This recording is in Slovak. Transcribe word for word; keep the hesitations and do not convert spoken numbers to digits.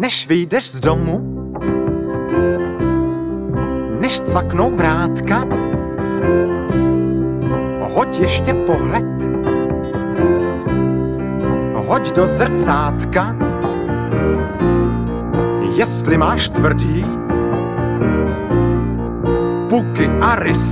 Než vyjdeš z domu, než cvaknou vrátka, hoď ještě pohled, hoď do zrcátka, jestli máš tvrdý puky a rys.